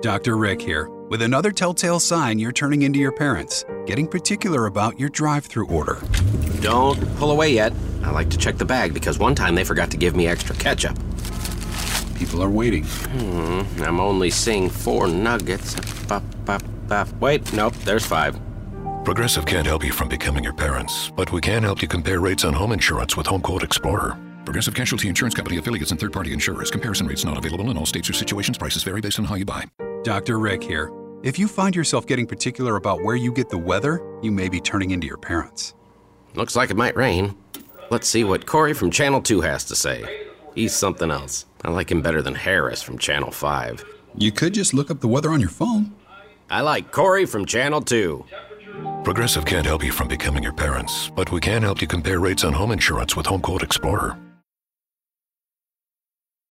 Dr. Rick here, with another telltale sign you're turning into your parents, getting particular about your drive-thru order. Don't pull away yet. I like to check the bag because one time they forgot to give me extra ketchup. People are waiting. I'm only seeing 4 nuggets. Wait, nope, there's 5. Progressive can't help you from becoming your parents, but we can help you compare rates on home insurance with Home Quote Explorer. Progressive Casualty Insurance Company affiliates and third-party insurers. Comparison rates not available in all states or situations. Prices vary based on how you buy. Dr. Rick here. If you find yourself getting particular about where you get the weather, you may be turning into your parents. Looks like it might rain. Let's see what Corey from Channel 2 has to say. He's something else. I like him better than Harris from Channel 5. You could just look up the weather on your phone. I like Corey from Channel 2. Progressive can't help you from becoming your parents, but we can help you compare rates on home insurance with Home Quote Explorer.